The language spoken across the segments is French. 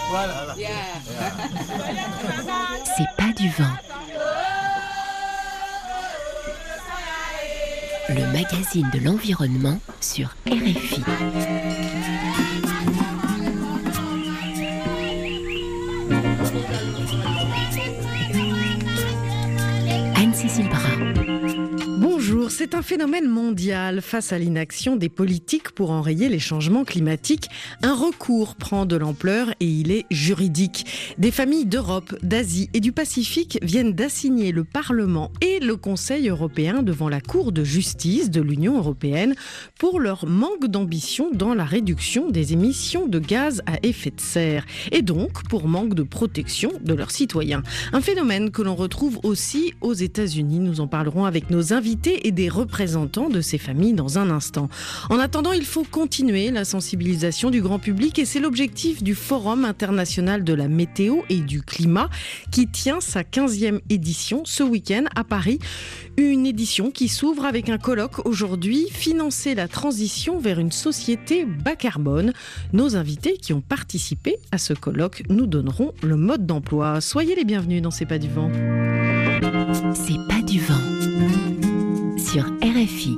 Voilà. C'est pas du vent. Le magazine de l'environnement sur RFI. Anne-Cécile Bras. Bonjour, c'est un phénomène mondial. Face à l'inaction des politiques pour enrayer les changements climatiques, un recours prend de l'ampleur et il est juridique. Des familles d'Europe, d'Asie et du Pacifique viennent d'assigner le Parlement et le Conseil européen devant la Cour de justice de l'Union européenne pour leur manque d'ambition dans la réduction des émissions de gaz à effet de serre et donc pour manque de protection de leurs citoyens. Un phénomène que l'on retrouve aussi aux États-Unis. Nous en parlerons avec nos invités et des représentants de ces familles dans un instant. En attendant, il faut continuer la sensibilisation du grand public et c'est l'objectif du Forum international de la météo et du climat qui tient sa 15e édition ce week-end à Paris. Une édition qui s'ouvre avec un colloque aujourd'hui, financer la transition vers une société bas carbone. Nos invités qui ont participé à ce colloque nous donneront le mode d'emploi. Soyez les bienvenus dans C'est pas du vent. C'est pas du vent. Sur RFI.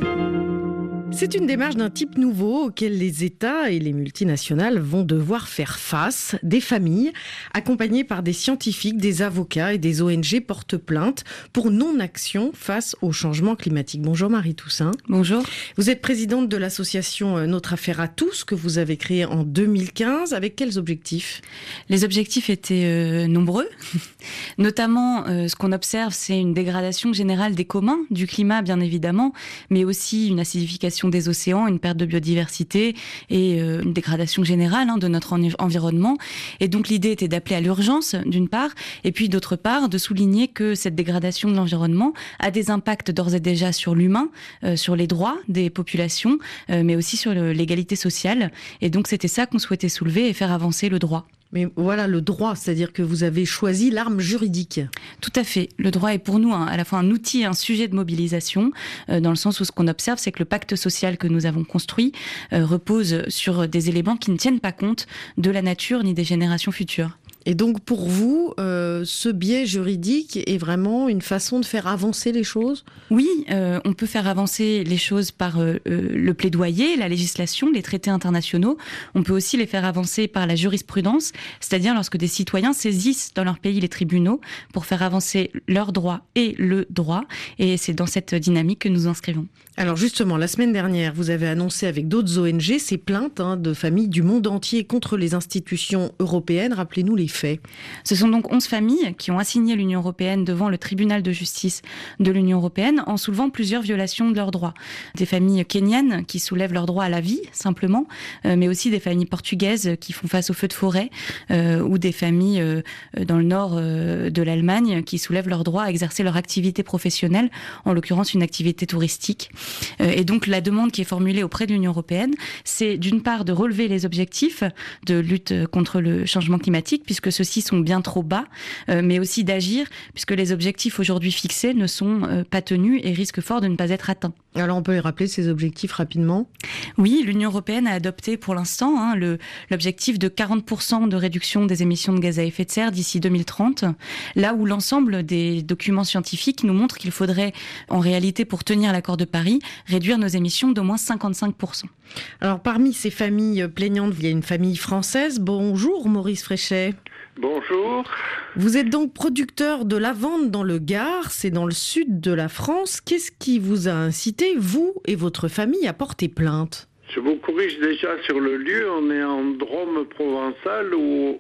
C'est une démarche d'un type nouveau auquel les États et les multinationales vont devoir faire face. Des familles, accompagnées par des scientifiques, des avocats et des ONG portent plainte pour non-action face au changement climatique. Bonjour Marie Toussaint. Bonjour. Vous êtes présidente de l'association Notre Affaire à tous que vous avez créée en 2015. Avec quels objectifs ? Les objectifs étaient nombreux. Notamment, ce qu'on observe, c'est une dégradation générale des communs, du climat bien évidemment, mais aussi une acidification des océans, une perte de biodiversité et une dégradation générale de notre environnement. Et donc l'idée était d'appeler à l'urgence d'une part, et puis d'autre part de souligner que cette dégradation de l'environnement a des impacts d'ores et déjà sur l'humain, sur les droits des populations, mais aussi sur l'égalité sociale. Et donc c'était ça qu'on souhaitait soulever et faire avancer le droit. Mais voilà le droit, c'est-à-dire que vous avez choisi l'arme juridique. Tout à fait. Le droit est pour nous à la fois un outil, un sujet de mobilisation, dans le sens où ce qu'on observe, c'est que le pacte social que nous avons construit repose sur des éléments qui ne tiennent pas compte de la nature ni des générations futures. Et donc pour vous, ce biais juridique est vraiment une façon de faire avancer les choses ? Oui, on peut faire avancer les choses par le plaidoyer, la législation, les traités internationaux. On peut aussi les faire avancer par la jurisprudence, c'est-à-dire lorsque des citoyens saisissent dans leur pays les tribunaux pour faire avancer leurs droits et le droit. Et c'est dans cette dynamique que nous inscrivons. Alors justement, la semaine dernière, vous avez annoncé avec d'autres ONG ces plaintes de familles du monde entier contre les institutions européennes. Rappelez-nous les faits. Ce sont donc 11 familles qui ont assigné l'Union européenne devant le tribunal de justice de l'Union européenne en soulevant plusieurs violations de leurs droits. Des familles kenyanes qui soulèvent leur droit à la vie, simplement, mais aussi des familles portugaises qui font face aux feux de forêt, ou des familles dans le nord de l'Allemagne qui soulèvent leur droit à exercer leur activité professionnelle, en l'occurrence une activité touristique. Et donc la demande qui est formulée auprès de l'Union européenne, c'est d'une part de relever les objectifs de lutte contre le changement climatique, puisque ceux-ci sont bien trop bas, mais aussi d'agir, puisque les objectifs aujourd'hui fixés ne sont pas tenus et risquent fort de ne pas être atteints. Alors on peut les rappeler, ces objectifs, rapidement ? Oui, l'Union européenne a adopté pour l'instant l'objectif de 40% de réduction des émissions de gaz à effet de serre d'ici 2030, là où l'ensemble des documents scientifiques nous montrent qu'il faudrait, en réalité, pour tenir l'accord de Paris, réduire nos émissions d'au moins 55%. Alors parmi ces familles plaignantes, il y a une famille française. Bonjour Maurice Fréchet. Bonjour. Vous êtes donc producteur de lavande dans le Gard, c'est dans le sud de la France. Qu'est-ce qui vous a incité, vous et votre famille, à porter plainte ? Je vous corrige déjà sur le lieu. On est en Drôme provençal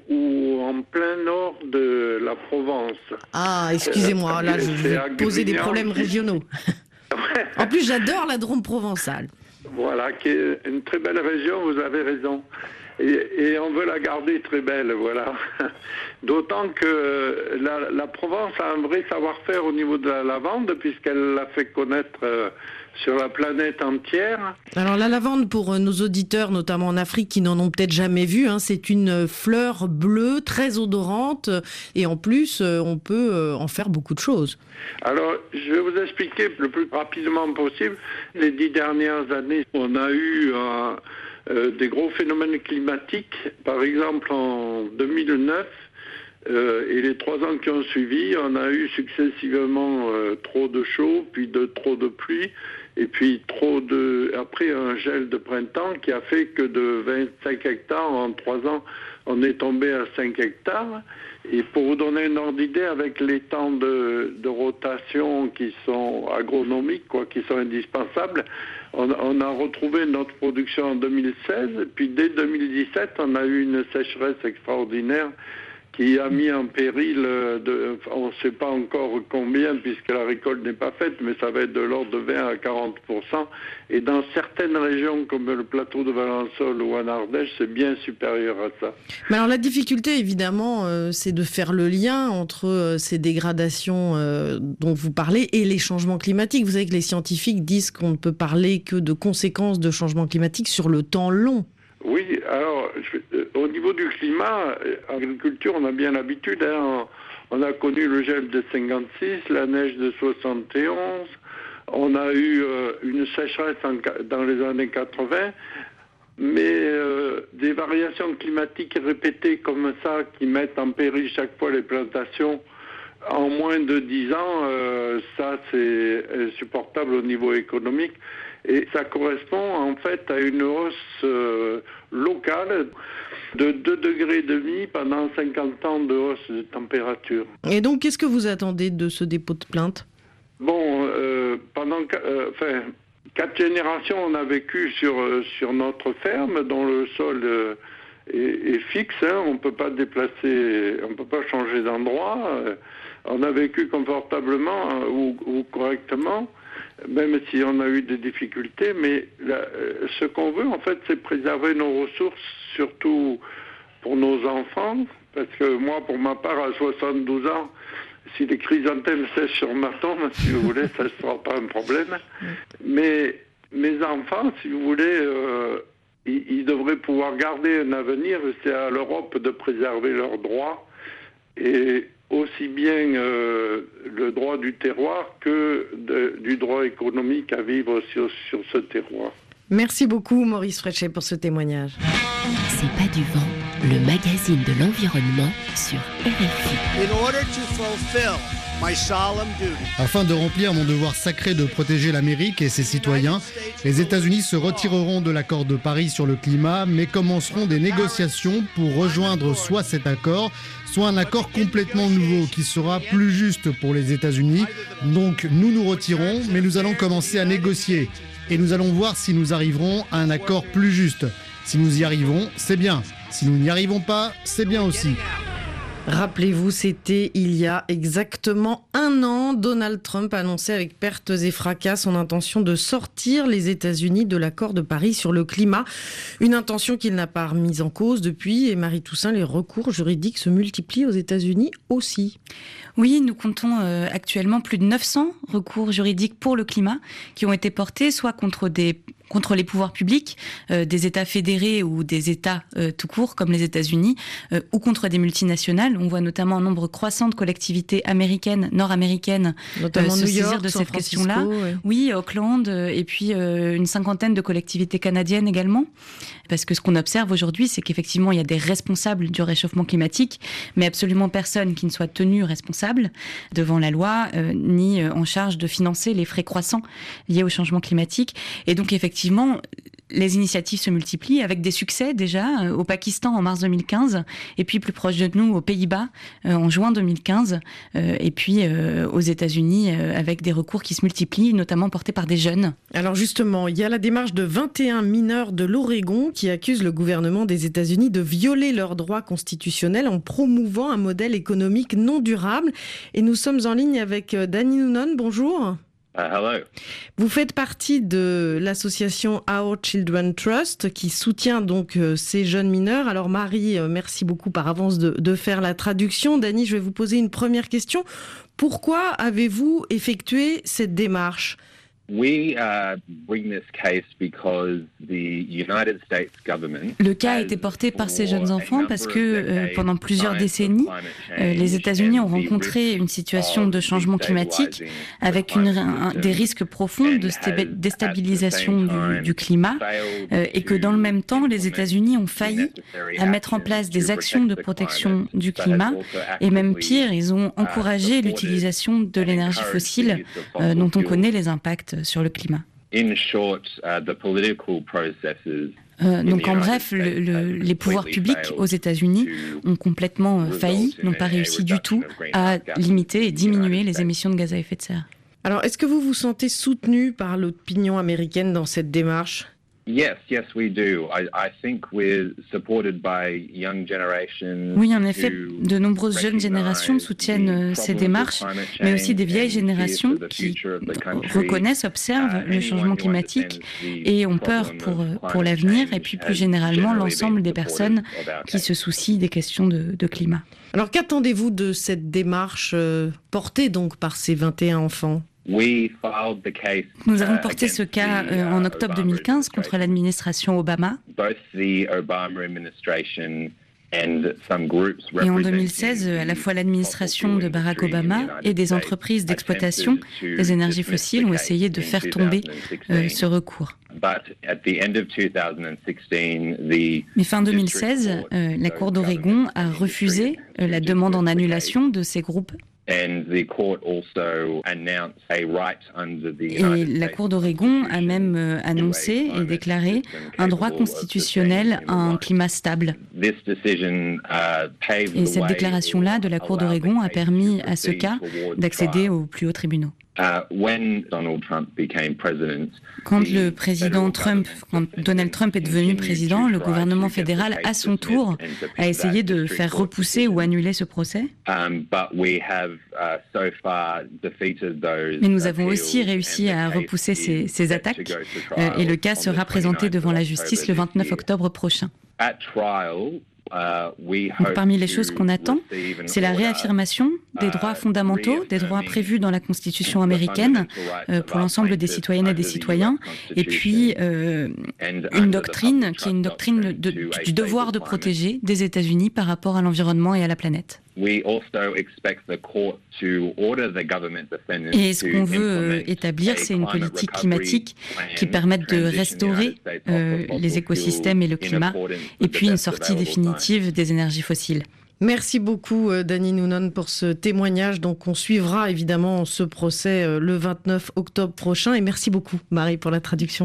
ou en plein nord de la Provence. Ah, excusez-moi, là je vais poser des problèmes régionaux. En plus, j'adore la Drôme provençale. Voilà, qui est une très belle région, vous avez raison. Et on veut la garder très belle, voilà. D'autant que la Provence a un vrai savoir-faire au niveau de la lavande, puisqu'elle l'a fait connaître sur la planète entière. Alors la lavande, pour nos auditeurs, notamment en Afrique, qui n'en ont peut-être jamais vu, c'est une fleur bleue, très odorante, et en plus, on peut en faire beaucoup de choses. Alors, je vais vous expliquer le plus rapidement possible. Les 10 dernières années, on a eu des gros phénomènes climatiques. Par exemple, en 2009 et les 3 ans qui ont suivi, on a eu successivement trop de chaud, puis trop de pluie, et puis après un gel de printemps qui a fait que de 25 hectares en 3 ans, on est tombé à 5 hectares. Et pour vous donner une ordre d'idée, avec les temps de rotation qui sont agronomiques, qui sont indispensables, on a retrouvé notre production en 2016, et puis dès 2017, on a eu une sécheresse extraordinaire qui a mis en péril, on ne sait pas encore combien puisque la récolte n'est pas faite, mais ça va être de l'ordre de 20 à 40%. Et dans certaines régions comme le plateau de Valensole ou en Ardèche, c'est bien supérieur à ça. Mais alors la difficulté, évidemment, c'est de faire le lien entre ces dégradations dont vous parlez et les changements climatiques. Vous savez que les scientifiques disent qu'on ne peut parler que de conséquences de changements climatiques sur le temps long. Oui, alors, au niveau du climat, en agriculture, on a bien l'habitude. On a connu le gel de 56, la neige de 71. On a eu une sécheresse dans les années 80. Mais des variations climatiques répétées comme ça, qui mettent en péril chaque fois les plantations, en moins de 10 ans, ça c'est insupportable au niveau économique. Et ça correspond en fait à une hausse locale de 2,5 degrés pendant 50 ans de hausse de température. Et donc, qu'est-ce que vous attendez de ce dépôt de plainte ? Bon, pendant 4 générations, on a vécu sur notre ferme, dont le sol est fixe. On ne peut pas déplacer, on ne peut pas changer d'endroit. On a vécu confortablement ou correctement, même si on a eu des difficultés, mais ce qu'on veut, en fait, c'est préserver nos ressources, surtout pour nos enfants, parce que moi, pour ma part, à 72 ans, si les chrysanthèmes sèchent sur ma tombe, si vous voulez, ça ne sera pas un problème. Mais mes enfants, si vous voulez, ils devraient pouvoir garder un avenir. C'est à l'Europe de préserver leurs droits, et aussi bien le droit du terroir que du droit économique à vivre sur ce terroir. Merci beaucoup Maurice Frechet pour ce témoignage. C'est pas du vent, le magazine de l'environnement sur RFI. Afin de remplir mon devoir sacré de protéger l'Amérique et ses citoyens, les États-Unis se retireront de l'accord de Paris sur le climat, mais commenceront des négociations pour rejoindre soit cet accord, soit un accord complètement nouveau qui sera plus juste pour les États-Unis. Donc nous nous retirons, mais nous allons commencer à négocier. Et nous allons voir si nous arriverons à un accord plus juste. Si nous y arrivons, c'est bien. Si nous n'y arrivons pas, c'est bien aussi. Rappelez-vous, c'était il y a exactement 1 an, Donald Trump annonçait avec pertes et fracas son intention de sortir les États-Unis de l'accord de Paris sur le climat. Une intention qu'il n'a pas remise en cause depuis. Et Marie Toussaint, les recours juridiques se multiplient aux États-Unis aussi. Oui, nous comptons actuellement plus de 900 recours juridiques pour le climat qui ont été portés soit contre les pouvoirs publics, des États fédérés ou des États tout court, comme les États-Unis, ou contre des multinationales. On voit notamment un nombre croissant de collectivités américaines, nord-américaines, se saisir de cette question-là. Ouais. Oui, Auckland, et puis une 50aine de collectivités canadiennes également. Parce que ce qu'on observe aujourd'hui, c'est qu'effectivement, il y a des responsables du réchauffement climatique, mais absolument personne qui ne soit tenu responsable devant la loi, ni en charge de financer les frais croissants liés au changement climatique. Et donc, effectivement, les initiatives se multiplient avec des succès déjà au Pakistan en mars 2015 et puis plus proche de nous aux Pays-Bas en juin 2015 et puis aux États-Unis avec des recours qui se multiplient, notamment portés par des jeunes. Alors justement, il y a la démarche de 21 mineurs de l'Oregon qui accusent le gouvernement des États-Unis de violer leurs droits constitutionnels en promouvant un modèle économique non durable. Et nous sommes en ligne avec Danny Noonan. Bonjour. Hello. Vous faites partie de l'association Our Children Trust qui soutient donc ces jeunes mineurs. Alors Marie, merci beaucoup par avance de faire la traduction. Danny, je vais vous poser une première question. Pourquoi avez-vous effectué cette démarche ? Le cas a été porté par ces jeunes enfants parce que pendant plusieurs décennies, les États-Unis ont rencontré une situation de changement climatique avec des risques profonds de déstabilisation du climat et que dans le même temps, les États-Unis ont failli à mettre en place des actions de protection du climat et même pire, ils ont encouragé l'utilisation de l'énergie fossile dont on connaît les impacts sur le climat. Donc en bref, les pouvoirs publics aux États-Unis ont complètement failli, n'ont pas réussi du tout à limiter et diminuer les émissions de gaz à effet de serre. Alors, est-ce que vous vous sentez soutenu par l'opinion américaine dans cette démarche ? Oui, en effet, de nombreuses jeunes générations soutiennent ces démarches, mais aussi des vieilles générations qui reconnaissent, observent le changement climatique et ont peur pour l'avenir, et puis plus généralement l'ensemble des personnes qui se soucient des questions de climat. Alors, qu'attendez-vous de cette démarche portée donc par ces 21 enfants ? Nous avons porté ce cas en octobre 2015 contre l'administration Obama. Et en 2016, à la fois l'administration de Barack Obama et des entreprises d'exploitation des énergies fossiles ont essayé de faire tomber ce recours. Mais fin 2016, la Cour d'Oregon a refusé la demande en annulation de ces groupes. Et la Cour d'Oregon a même annoncé et déclaré un droit constitutionnel à un climat stable. Et cette déclaration-là de la Cour d'Oregon a permis à ce cas d'accéder aux plus hauts tribunaux. Quand Donald Trump est devenu président, le gouvernement fédéral, à son tour, a essayé de faire repousser ou annuler ce procès. Mais nous avons aussi réussi à repousser ces attaques et le cas sera présenté devant la justice le 29 octobre prochain. Donc, parmi les choses qu'on attend, c'est la réaffirmation des droits fondamentaux, des droits prévus dans la Constitution américaine pour l'ensemble des citoyennes et des citoyens, et puis une doctrine qui est une doctrine du devoir de protéger des États-Unis par rapport à l'environnement et à la planète. Et ce qu'on veut établir, c'est une politique climatique qui permette de restaurer les écosystèmes et le climat, et puis une sortie définitive des énergies fossiles. Merci beaucoup Dani Nounon pour ce témoignage. Donc on suivra évidemment ce procès le 29 octobre prochain. Et merci beaucoup Marie pour la traduction.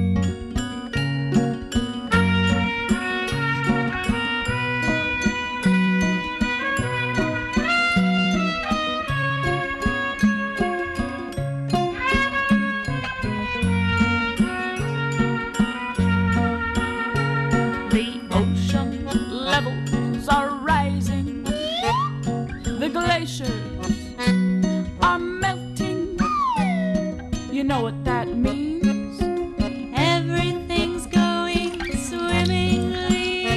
You know what that means? Everything's going swimmingly.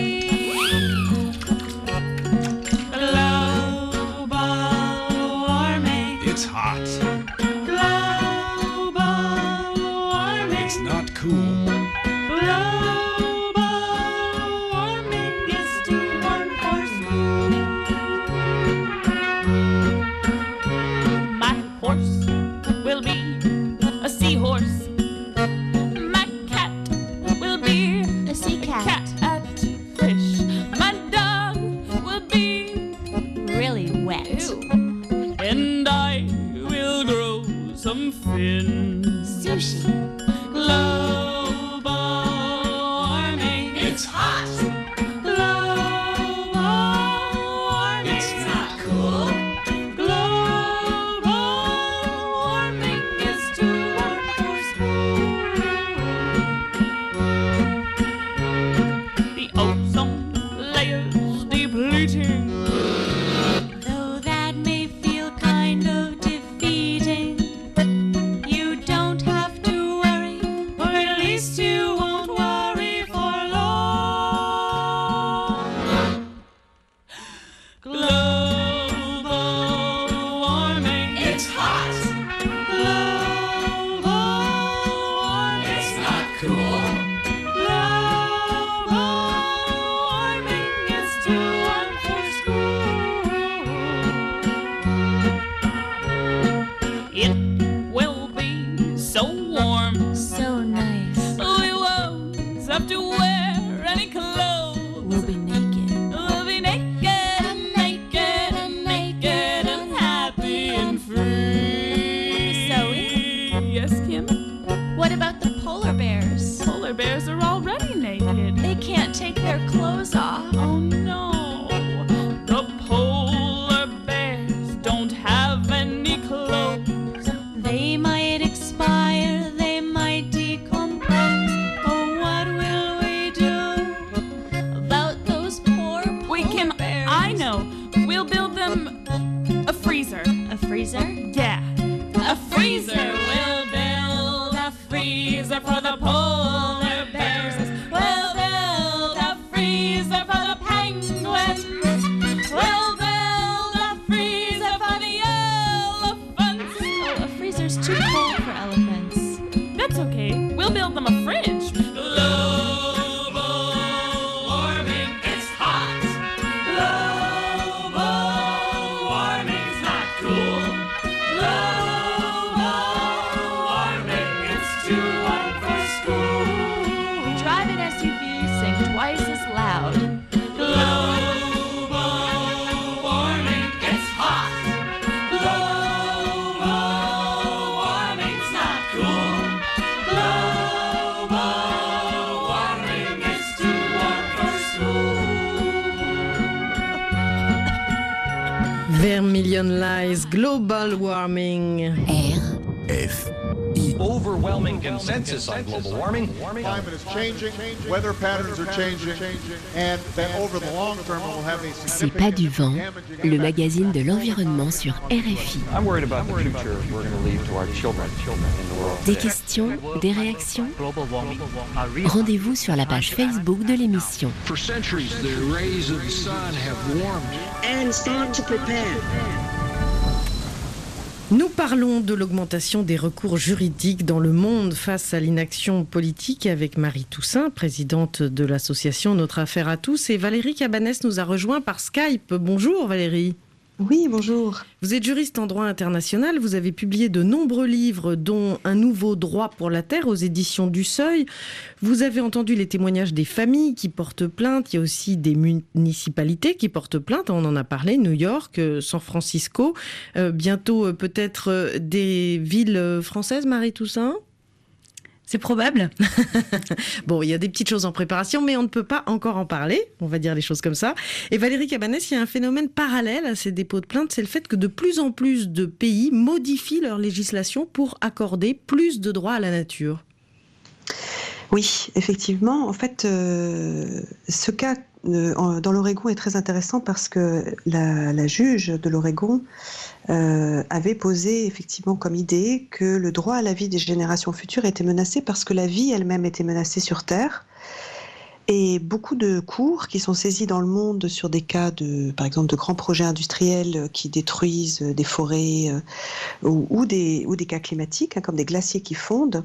Global warming. It's hot. Global warming. It's not cool. Global warming is too warm for school. My horse will be a seahorse. My cat will be a sea cat at fish. My dog will be really wet. Ew. And I will grow some fins. Sushi. Global warming. It's hot. Global warming. It's not cool. Global warming is too warm for school. The ozone layer's depleting. Though that may feel kind of defeating, you clothes off. Oh no, the polar bears don't have any clothes. They might expire, they might decompose. Oh, what will we do about those poor bears? I know. We'll build them a freezer. A freezer? Yeah, a freezer. We'll build a freezer for the polar bears. We'll build a freezer for the penguins. We'll build a freezer for the elephants. Oh, a freezer's too cold for elephants. That's okay. We'll build them a fridge. Global warming is hot. Global warming's not cool. Global warming, it's too hot for school. Drive an SUV, sing twice as loud. Global warming is hot. Global warming's not cool. Global warming is too hot for school. Vermilion Lies, Global Warming. Overwhelming consensus on global warming. Climate is changing, weather patterns are changing, and that over the long term it will have a C'est pas du vent, le magazine de l'environnement sur RFI. I'm worried about the future we're going to leave to our children in the world. Des questions, des réactions. Rendez-vous sur la page Facebook de l'émission. For centuries, the rays of the sun have warmed. And start to prepare. Nous parlons de l'augmentation des recours juridiques dans le monde face à l'inaction politique avec Marie Toussaint, présidente de l'association Notre Affaire à tous. Et Valérie Cabanès nous a rejoint par Skype. Bonjour Valérie. Oui, bonjour. Vous êtes juriste en droit international, vous avez publié de nombreux livres dont Un nouveau droit pour la terre aux éditions du Seuil. Vous avez entendu les témoignages des familles qui portent plainte, il y a aussi des municipalités qui portent plainte, on en a parlé, New York, San Francisco, bientôt peut-être des villes françaises, Marie Toussaint ? C'est probable. Bon, il y a des petites choses en préparation, mais on ne peut pas encore en parler. On va dire les choses comme ça. Et Valérie Cabanès, il y a un phénomène parallèle à ces dépôts de plainte, c'est le fait que de plus en plus de pays modifient leur législation pour accorder plus de droits à la nature. Oui, effectivement. En fait, ce cas dans l'Oregon est très intéressant parce que la juge de l'Oregon avait posé effectivement comme idée que le droit à la vie des générations futures était menacé parce que la vie elle-même était menacée sur Terre. Et beaucoup de cours qui sont saisis dans le monde sur des cas par exemple, de grands projets industriels qui détruisent des forêts ou des cas climatiques, comme des glaciers qui fondent,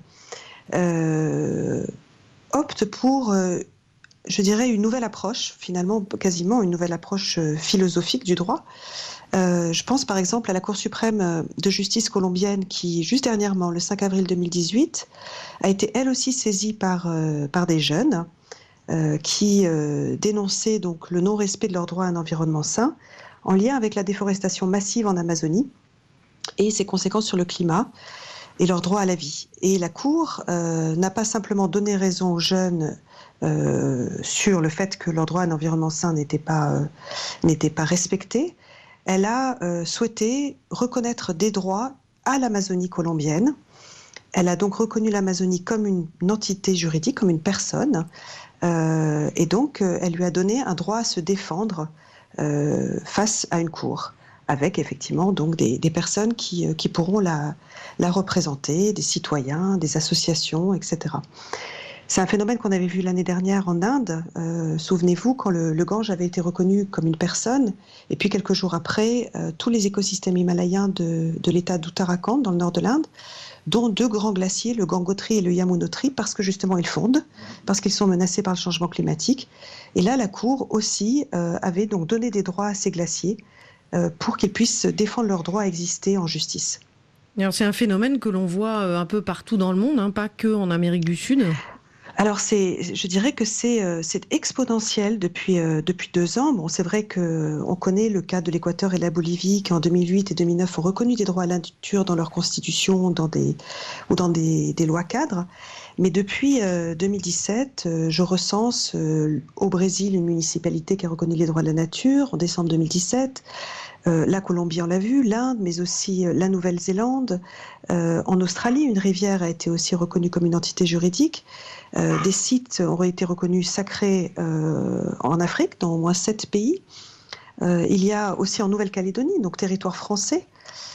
optent pour, je dirais, une nouvelle approche, finalement quasiment une nouvelle approche philosophique du droit. Je pense par exemple à la Cour suprême de justice colombienne qui, juste dernièrement, le 5 avril 2018, a été elle aussi saisie par des jeunes qui dénonçaient donc le non-respect de leur droit à un environnement sain en lien avec la déforestation massive en Amazonie et ses conséquences sur le climat et leur droit à la vie. Et la Cour n'a pas simplement donné raison aux jeunes sur le fait que leur droit à un environnement sain n'était pas respecté. Elle a souhaité reconnaître des droits à l'Amazonie colombienne. Elle a donc reconnu l'Amazonie comme une entité juridique, comme une personne, et donc elle lui a donné un droit à se défendre face à une cour, avec effectivement donc des personnes qui pourront la représenter, des citoyens, des associations, etc. C'est un phénomène qu'on avait vu l'année dernière en Inde. Souvenez-vous, quand le Gange avait été reconnu comme une personne, et puis quelques jours après, tous les écosystèmes himalayens de l'état d'Uttarakhand, dans le nord de l'Inde, dont deux grands glaciers, le Gangotri et le Yamunotri, parce que justement ils fondent, parce qu'ils sont menacés par le changement climatique. Et là, la Cour aussi avait donc donné des droits à ces glaciers pour qu'ils puissent défendre leur droit à exister en justice. Alors, c'est un phénomène que l'on voit un peu partout dans le monde, hein, pas que en Amérique du Sud. Alors, je dirais que c'est exponentiel depuis 2 ans. Bon, c'est vrai qu'on connaît le cas de l'Équateur et de la Bolivie qui, en 2008 et 2009, ont reconnu des droits à la nature dans leur constitution ou dans des lois cadres. Mais depuis 2017, je recense au Brésil une municipalité qui a reconnu les droits de la nature en décembre 2017. La Colombie, on l'a vu, l'Inde, mais aussi la Nouvelle-Zélande. En Australie, une rivière a été aussi reconnue comme une entité juridique. Des sites auraient été reconnus sacrés en Afrique, dans au moins 7 pays. Il y a aussi en Nouvelle-Calédonie, donc territoire français,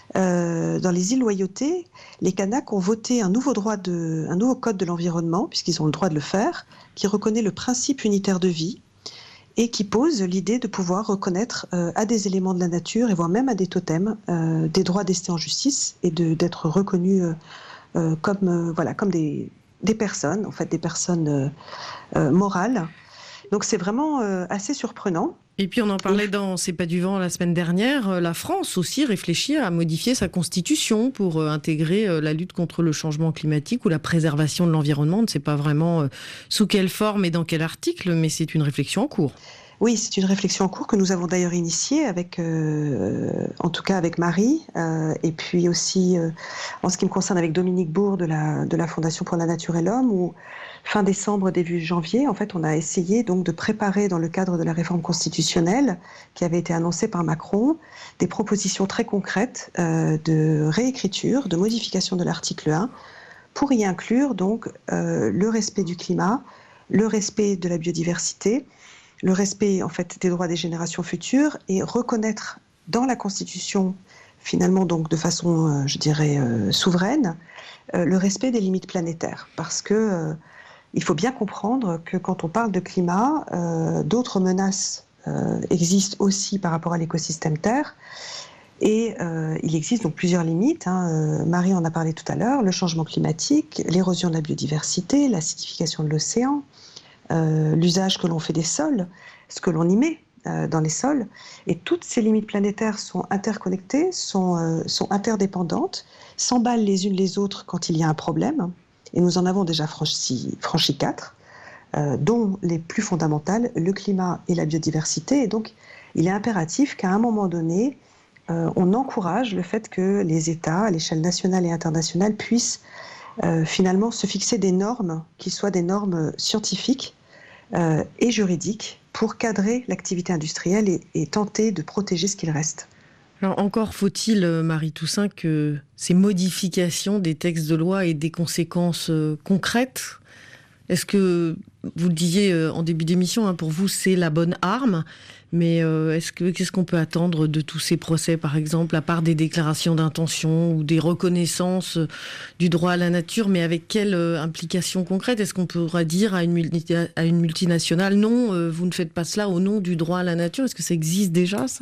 dans les îles Loyauté, les Kanaks ont voté un nouveau code de l'environnement, puisqu'ils ont le droit de le faire, qui reconnaît le principe unitaire de vie et qui pose l'idée de pouvoir reconnaître à des éléments de la nature et voire même à des totems des droits d'ester en justice et d'être reconnus comme des personnes, en fait des personnes morales. Donc c'est vraiment assez surprenant. Et puis on en parlait dans C'est pas du vent la semaine dernière, la France aussi réfléchit à modifier sa constitution pour intégrer la lutte contre le changement climatique ou la préservation de l'environnement. On ne sait pas vraiment sous quelle forme et dans quel article, mais c'est une réflexion en cours. Oui, c'est une réflexion en cours que nous avons d'ailleurs initiée avec, en tout cas avec Marie, et puis aussi en ce qui me concerne avec Dominique Bourg de la Fondation pour la Nature et l'Homme, où fin décembre, début janvier, en fait, on a essayé donc de préparer dans le cadre de la réforme constitutionnelle qui avait été annoncée par Macron, des propositions très concrètes de réécriture, de modification de l'article 1 pour y inclure donc le respect du climat, le respect de la biodiversité, le respect en fait des droits des générations futures et reconnaître dans la Constitution, finalement donc de façon, souveraine, le respect des limites planétaires. Parce que il faut bien comprendre que quand on parle de climat, d'autres menaces existent aussi par rapport à l'écosystème Terre. Et il existe donc plusieurs limites. Marie en a parlé tout à l'heure, le changement climatique, l'érosion de la biodiversité, l'acidification de l'océan, l'usage que l'on fait des sols, ce que l'on y met dans les sols. Et toutes ces limites planétaires sont interconnectées, sont interdépendantes, s'emballent les unes les autres quand il y a un problème. Et nous en avons déjà franchi 4, dont les plus fondamentales, le climat et la biodiversité. Et donc, il est impératif qu'à un moment donné, on encourage le fait que les États, à l'échelle nationale et internationale, puissent finalement se fixer des normes qui soient des normes scientifiques et juridiques pour cadrer l'activité industrielle et tenter de protéger ce qu'il reste. Alors encore faut-il, Marie Toussaint, que ces modifications des textes de loi aient des conséquences concrètes. Est-ce que, vous le disiez en début d'émission, pour vous c'est la bonne arme, mais qu'est-ce qu'on peut attendre de tous ces procès, par exemple, à part des déclarations d'intention ou des reconnaissances du droit à la nature, mais avec quelle implication concrète? Est-ce qu'on pourra dire à une multinationale, non, vous ne faites pas cela au nom du droit à la nature? Est-ce que ça existe déjà, ça ?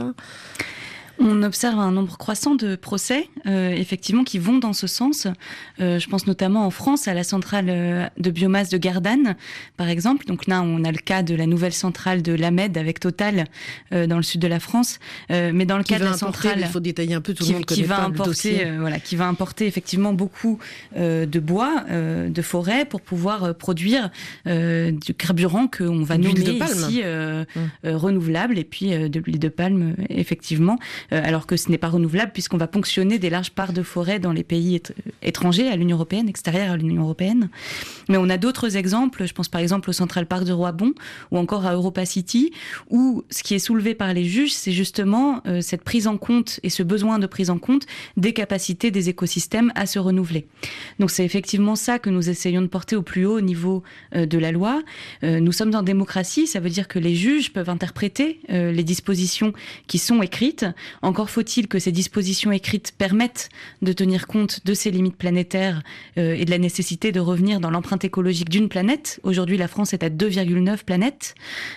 On observe un nombre croissant de procès, effectivement, qui vont dans ce sens. Je pense notamment en France à la centrale de biomasse de Gardanne, par exemple. Donc là, on a le cas de la nouvelle centrale de l'Amed avec Total dans le sud de la France. Mais dans le cas de la centrale, il faut détailler un peu, tout le monde connaît pas le dossier. Qui va importer effectivement beaucoup de bois, de forêt pour pouvoir produire du carburant qu'on va nommer ici renouvelable, et puis de l'huile de palme, effectivement. Alors que ce n'est pas renouvelable puisqu'on va ponctionner des larges parts de forêt dans les pays étrangers à l'Union européenne, extérieurs à l'Union européenne. Mais on a d'autres exemples, je pense par exemple au Central Park de Roibon ou encore à Europa City, où ce qui est soulevé par les juges, c'est justement cette prise en compte et ce besoin de prise en compte des capacités des écosystèmes à se renouveler. Donc c'est effectivement ça que nous essayons de porter au plus haut niveau de la loi. Nous sommes en démocratie, ça veut dire que les juges peuvent interpréter les dispositions qui sont écrites. Encore faut-il que ces dispositions écrites permettent de tenir compte de ces limites planétaires et de la nécessité de revenir dans l'empreinte écologique d'une planète. Aujourd'hui, la France est à 2,9 planètes.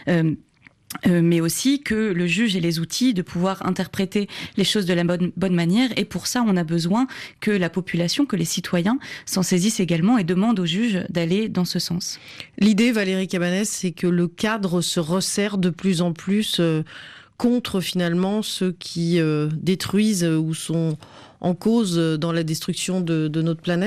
Mais aussi que le juge ait les outils de pouvoir interpréter les choses de la bonne manière. Et pour ça, on a besoin que la population, que les citoyens s'en saisissent également et demandent au juge d'aller dans ce sens. L'idée, Valérie Cabanès, c'est que le cadre se resserre de plus en plus contre finalement ceux qui détruisent ou sont en cause dans la destruction de notre planète ?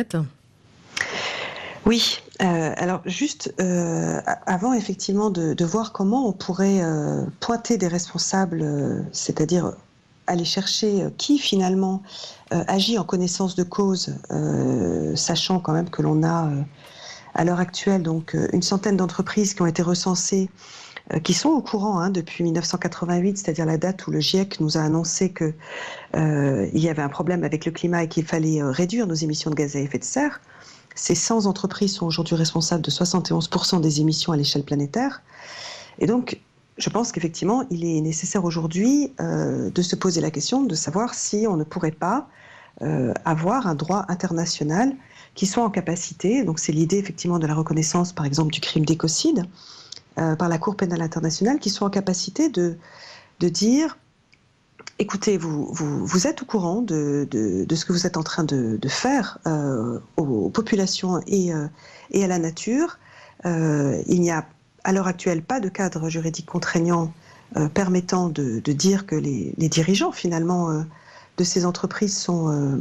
Oui, alors juste avant effectivement de voir comment on pourrait pointer des responsables, c'est-à-dire aller chercher qui finalement agit en connaissance de cause, sachant quand même que l'on a à l'heure actuelle donc une centaine d'entreprises qui ont été recensées, qui sont au courant depuis 1988, c'est-à-dire la date où le GIEC nous a annoncé que il y avait un problème avec le climat et qu'il fallait réduire nos émissions de gaz à effet de serre. Ces 100 entreprises sont aujourd'hui responsables de 71% des émissions à l'échelle planétaire. Et donc, je pense qu'effectivement, il est nécessaire aujourd'hui de se poser la question de savoir si on ne pourrait pas avoir un droit international qui soit en capacité, donc c'est l'idée effectivement de la reconnaissance par exemple du crime d'écocide par la Cour pénale internationale, qui soit en capacité de dire écoutez, vous êtes au courant de ce que vous êtes en train de faire aux populations et à la nature. Il n'y a à l'heure actuelle pas de cadre juridique contraignant permettant de dire que les dirigeants finalement de ces entreprises sont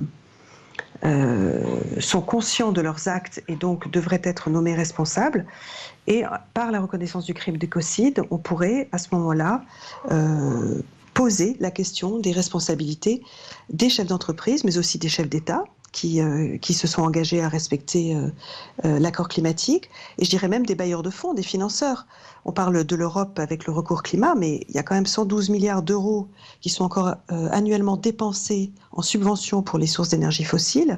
conscients de leurs actes et donc devraient être nommés responsables. Et par la reconnaissance du crime d'écocide, on pourrait à ce moment-là poser la question des responsabilités des chefs d'entreprise, mais aussi des chefs d'État qui se sont engagés à respecter l'accord climatique, et je dirais même des bailleurs de fonds, des financeurs. On parle de l'Europe avec le recours climat, mais il y a quand même 112 milliards d'euros qui sont encore annuellement dépensés en subventions pour les sources d'énergie fossiles,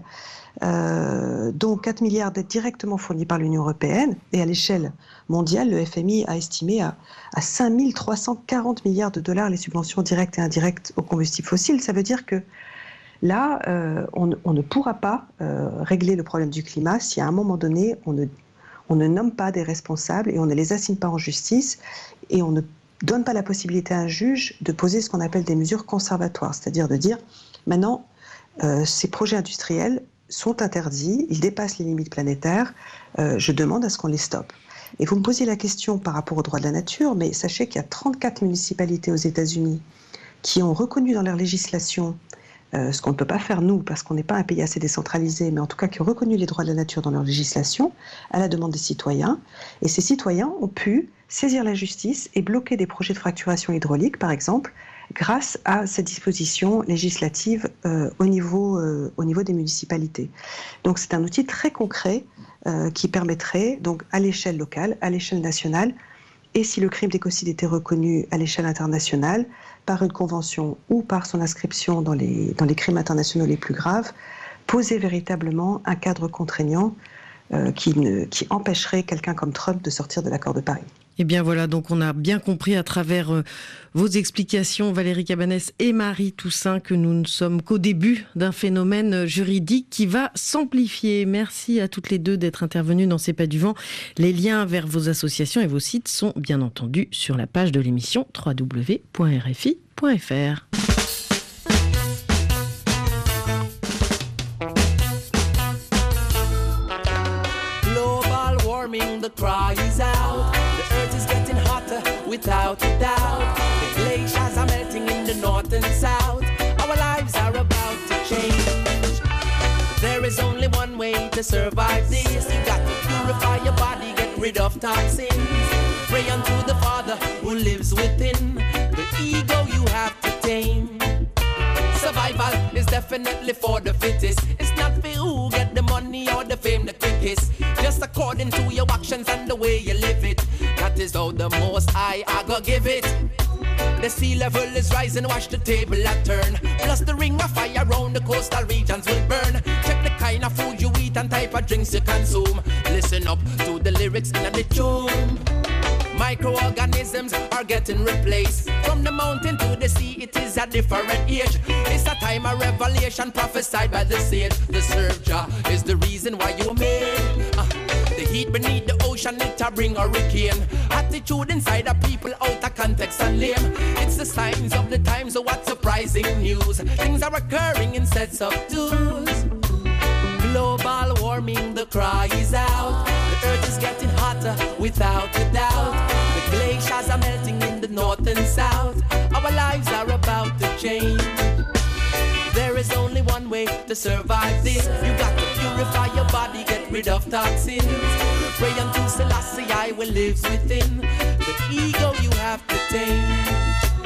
dont 4 milliards d'aides directement fournies par l'Union européenne, et à l'échelle mondiale, le FMI a estimé à 5 340 milliards de dollars les subventions directes et indirectes aux combustibles fossiles. Ça veut dire que là, on ne pourra pas régler le problème du climat si à un moment donné, on ne nomme pas des responsables et on ne les assigne pas en justice et on ne donne pas la possibilité à un juge de poser ce qu'on appelle des mesures conservatoires, c'est-à-dire de dire maintenant, ces projets industriels sont interdits, ils dépassent les limites planétaires, je demande à ce qu'on les stoppe. Et vous me posiez la question par rapport aux droits de la nature, mais sachez qu'il y a 34 municipalités aux États-Unis qui ont reconnu dans leur législation ce qu'on ne peut pas faire nous, parce qu'on n'est pas un pays assez décentralisé, mais en tout cas qui ont reconnu les droits de la nature dans leur législation, à la demande des citoyens. Et ces citoyens ont pu saisir la justice et bloquer des projets de fracturation hydraulique, par exemple, grâce à cette disposition législative au niveau des municipalités. Donc c'est un outil très concret qui permettrait, donc à l'échelle locale, à l'échelle nationale, et si le crime d'écocide était reconnu à l'échelle internationale, par une convention ou par son inscription dans les crimes internationaux les plus graves, poser véritablement un cadre contraignant qui empêcherait quelqu'un comme Trump de sortir de l'accord de Paris. Eh bien voilà, donc on a bien compris à travers vos explications, Valérie Cabanès et Marie Toussaint, que nous ne sommes qu'au début d'un phénomène juridique qui va s'amplifier. Merci à toutes les deux d'être intervenues dans C'est pas du vent. Les liens vers vos associations et vos sites sont bien entendu sur la page de l'émission www.rfi.fr. Global warming, the cry is out. Without a doubt, the glaciers are melting in the north and south. Our lives are about to change. There is only one way to survive this. You got to purify your body, get rid of toxins. Pray unto the Father who lives within. The ego you have to tame. Survival is definitely for the fittest. It's not for who get the money or the fame the quickest. Just according to your actions and the way you live it. That is how the Most High I go give it. The sea level is rising, watch the table a turn. Plus the ring of fire around the coastal regions will burn. Check the kind of food you eat and type of drinks you consume. Listen up to the lyrics in the tune. Microorganisms are getting replaced. From the mountain to the sea, it is a different age. It's a time of revelation prophesied by the sage. The serve Jah is the reason why you made. The heat beneath the ocean, it'll bring a hurricane. Attitude inside the people out of context and lame. It's the signs of the times, so what surprising news. Things are occurring in sets of twos. Global warming, the cry is out. The earth is getting hotter without a doubt. The glaciers are melting in the north and south. Our lives are about to change. There is only one way to survive this. You got to purify your body, get rid of toxins. Pray unto Selassie, I will live within. The ego you have to tame. The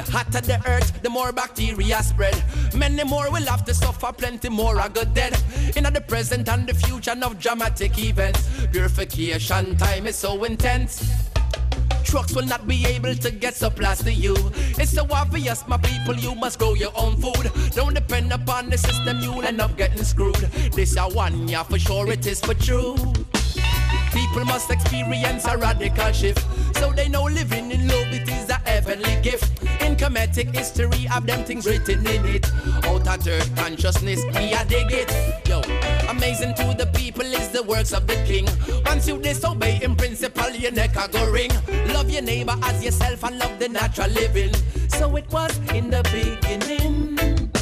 The hotter the earth, the more bacteria spread. Many more will have to suffer, plenty more are good dead. In the present and the future of dramatic events, purification time is so intense. Trucks will not be able to get supplies to you. It's so obvious, my people, you must grow your own food. Don't depend upon the system, you'll end up getting screwed. This a one, yeah, for sure it is for true. People must experience a radical shift, so they know living in love it is a heavenly gift. In comedic history of them things written in it. Out of dirt consciousness, me I dig it. Yo, amazing to the people is the works of the king. Once you disobey in principle, your neck a go ring. Love your neighbor as yourself and love the natural living. So it was in the beginning.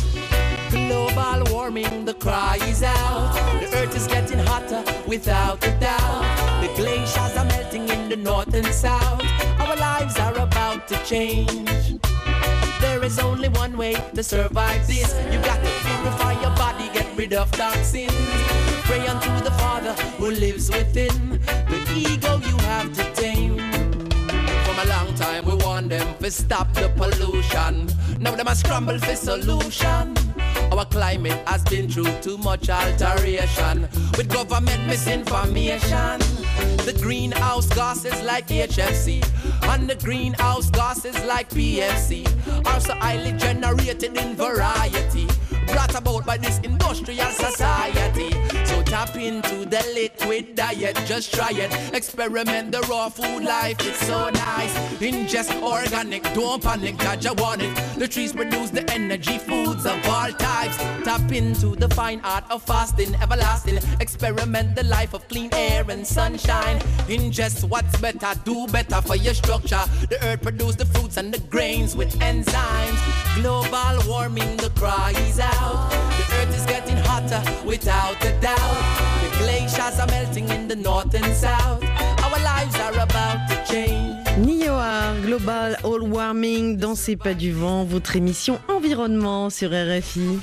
Global warming, the cry is out. The earth is getting hotter without a doubt. The glaciers are melting in the north and south. Our lives are about to change. There is only one way to survive this. You got to purify your body, get rid of toxins. Pray unto the Father who lives within. The ego you have to tame. From a long time we want them to stop the pollution. Now them a scramble for solution. Our climate has been through too much alteration, with government misinformation. The greenhouse gases like HFC and the greenhouse gases like PFC are so highly generated in variety, brought about by this industrial society. So tap into the liquid diet, just try it. Experiment the raw food life, it's so nice. Ingest organic, don't panic, Jaja want it. The trees produce the energy, foods of all types. Tap into the fine art of fasting, everlasting. Experiment the life of clean air and sunshine. Ingest what's better, do better for your structure. The earth produce the fruits and the grains with enzymes. Global warming, the cry is out. The earth is getting hotter without a doubt. The glaciers are melting in the north and south. Our lives are about to change. Nioar, Global All Warming, dans C'est pas du vent, votre émission environnement sur RFI.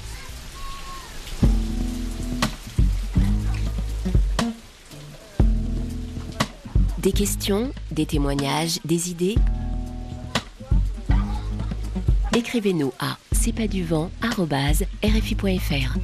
Des questions, des témoignages, des idées. Écrivez-nous à c'estpasduvent@rfi.fr.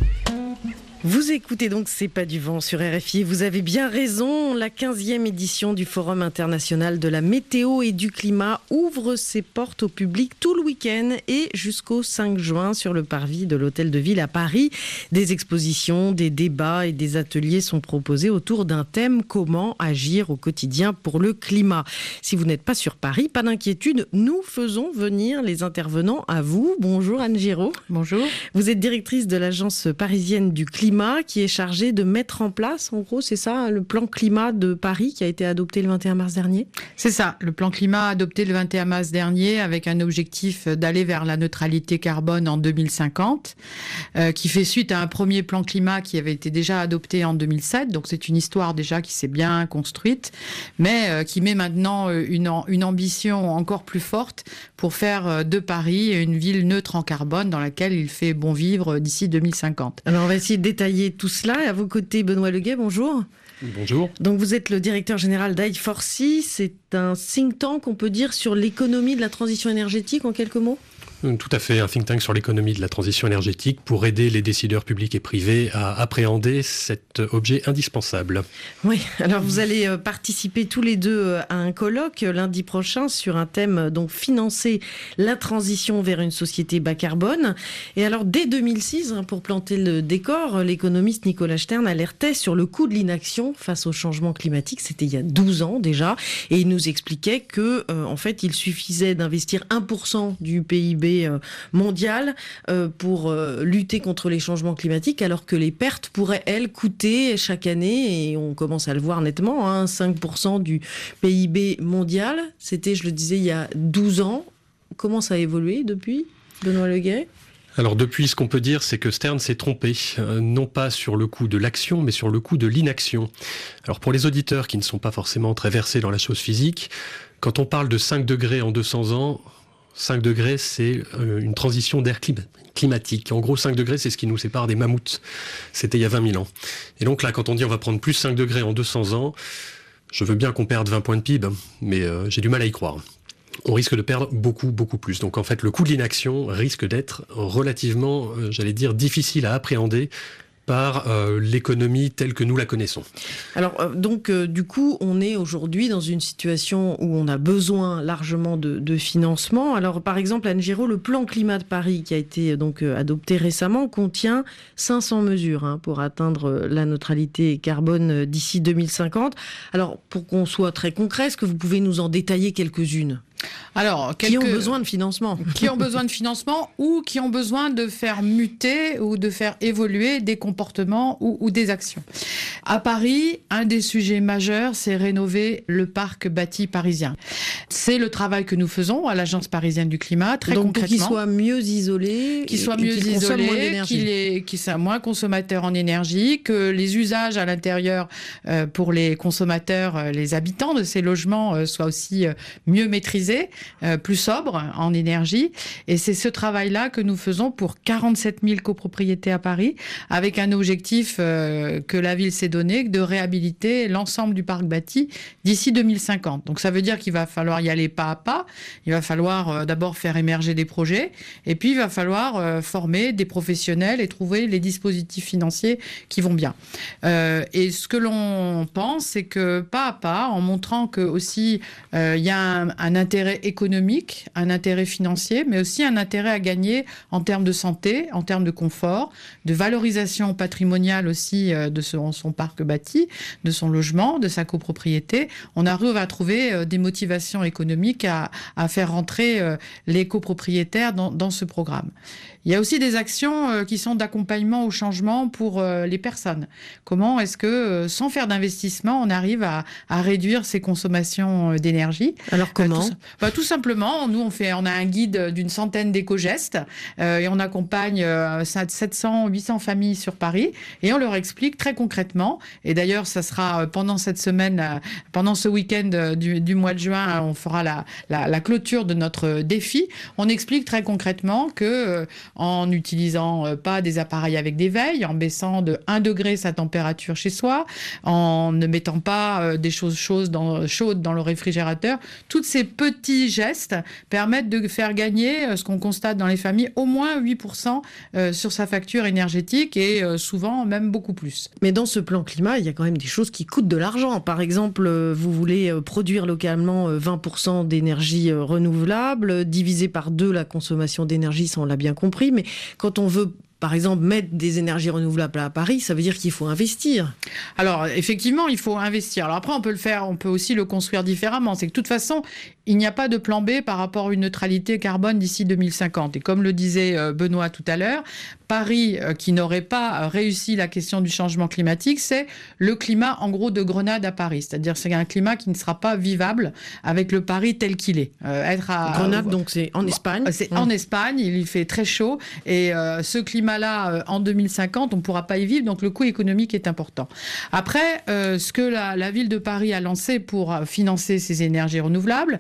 Vous écoutez donc C'est pas du vent sur RFI. Vous avez bien raison. La 15e édition du Forum international de la météo et du climat ouvre ses portes au public tout le week-end et jusqu'au 5 juin sur le parvis de l'Hôtel de Ville à Paris. Des expositions, des débats et des ateliers sont proposés autour d'un thème: comment agir au quotidien pour le climat. Si vous n'êtes pas sur Paris, pas d'inquiétude, nous faisons venir les intervenants à vous. Bonjour Anne Giraud. Bonjour. Vous êtes directrice de l'Agence parisienne du climat, qui est chargé de mettre en place, en gros, c'est ça, le plan climat de Paris qui a été adopté le 21 mars dernier ? C'est ça, le plan climat adopté le 21 mars dernier avec un objectif d'aller vers la neutralité carbone en 2050, qui fait suite à un premier plan climat qui avait été déjà adopté en 2007. Donc c'est une histoire déjà qui s'est bien construite, mais qui met maintenant une ambition encore plus forte pour faire de Paris une ville neutre en carbone dans laquelle il fait bon vivre d'ici 2050. Alors on va essayer de détailler tout cela. À vos côtés, Benoît Leguet, bonjour. Bonjour. Donc vous êtes le directeur général d'I4C. C'est un think tank, on peut dire, sur l'économie de la transition énergétique, en quelques mots ? Tout à fait, un think tank sur l'économie de la transition énergétique pour aider les décideurs publics et privés à appréhender cet objet indispensable. Oui, alors vous allez participer tous les deux à un colloque lundi prochain sur un thème, donc financer la transition vers une société bas carbone. Et alors dès 2006, pour planter le décor, l'économiste Nicolas Stern alertait sur le coût de l'inaction face au changement climatique. C'était il y a 12 ans déjà. Et il nous expliquait que, en fait, il suffisait d'investir 1% du PIB mondial pour lutter contre les changements climatiques, alors que les pertes pourraient, elles, coûter chaque année, et on commence à le voir nettement, 5% du PIB mondial. C'était, je le disais, il y a 12 ans. Comment ça a évolué depuis, Benoît Leguet ? Alors depuis, ce qu'on peut dire, c'est que Stern s'est trompé, non pas sur le coût de l'action, mais sur le coût de l'inaction. Alors pour les auditeurs qui ne sont pas forcément très versés dans la chose physique, quand on parle de 5 degrés en 200 ans, 5 degrés, c'est une transition d'air climatique. En gros, 5 degrés, c'est ce qui nous sépare des mammouths. C'était il y a 20 000 ans. Et donc là, quand on dit on va prendre plus 5 degrés en 200 ans, je veux bien qu'on perde 20 points de PIB, mais j'ai du mal à y croire. on risque de perdre beaucoup plus. Donc en fait, le coût de l'inaction risque d'être relativement, j'allais dire, difficile à appréhender par l'économie telle que nous la connaissons. Alors du coup, on est aujourd'hui dans une situation où on a besoin largement de financement. Alors par exemple, Anne Giraud, le plan climat de Paris qui a été adopté récemment contient 500 mesures pour atteindre la neutralité carbone d'ici 2050. Alors pour qu'on soit très concret, est-ce que vous pouvez nous en détailler quelques-unes ? Alors, qui ont besoin de financement. Qui ont besoin de financement ou qui ont besoin de faire muter ou de faire évoluer des comportements ou des actions. À Paris, un des sujets majeurs, c'est rénover le parc bâti parisien. C'est le travail que nous faisons à l'Agence parisienne du climat, très concrètement. Donc, pour qu'il soit mieux isolé, qu'il soit moins consommateur en énergie, que les usages à l'intérieur pour les consommateurs, les habitants de ces logements soient aussi mieux maîtrisés, plus sobre en énergie. Et c'est ce travail-là que nous faisons pour 47 000 copropriétés à Paris, avec un objectif que la ville s'est donné, de réhabiliter l'ensemble du parc bâti d'ici 2050. Donc ça veut dire qu'il va falloir y aller pas à pas. Il va falloir d'abord faire émerger des projets, et puis il va falloir former des professionnels et trouver les dispositifs financiers qui vont bien. Et ce que l'on pense, c'est que pas à pas, en montrant que aussi il y a un intérêt économique, un intérêt financier, mais aussi un intérêt à gagner en termes de santé, en termes de confort, de valorisation patrimoniale aussi de son parc bâti, de son logement, de sa copropriété. On arrive à trouver des motivations économiques à faire rentrer les copropriétaires dans ce programme. Il y a aussi des actions qui sont d'accompagnement au changement pour les personnes. Comment est-ce que, sans faire d'investissement, on arrive à réduire ses consommations d'énergie ? Alors comment ? Tout simplement, nous on a un guide d'une centaine d'éco-gestes et on accompagne 700, 800 familles sur Paris et on leur explique très concrètement. Et d'ailleurs, ça sera pendant cette semaine, pendant ce week-end du mois de juin, on fera la clôture de notre défi. On explique très concrètement que en n'utilisant pas des appareils avec des veilles, en baissant de 1 degré sa température chez soi, en ne mettant pas des choses chaudes dans le réfrigérateur. Tous ces petits gestes permettent de faire gagner, ce qu'on constate dans les familles, au moins 8% sur sa facture énergétique et souvent même beaucoup plus. Mais dans ce plan climat, il y a quand même des choses qui coûtent de l'argent. Par exemple, vous voulez produire localement 20% d'énergie renouvelable, diviser par 2 la consommation d'énergie, ça on l'a bien compris. Mais quand on veut, par exemple, mettre des énergies renouvelables à Paris, ça veut dire qu'il faut investir. Alors, effectivement, il faut investir. Alors après, on peut le faire, on peut aussi le construire différemment. C'est que de toute façon, il n'y a pas de plan B par rapport à une neutralité carbone d'ici 2050. Et comme le disait Benoît tout à l'heure, Paris, qui n'aurait pas réussi la question du changement climatique, c'est le climat, en gros, de Grenade à Paris. C'est-à-dire c'est un climat qui ne sera pas vivable avec le Paris tel qu'il est. Grenade, donc c'est en Espagne. C'est en Espagne, il fait très chaud. Et ce climat-là, en 2050, on ne pourra pas y vivre. Donc le coût économique est important. Après, ce que la ville de Paris a lancé pour financer ces énergies renouvelables,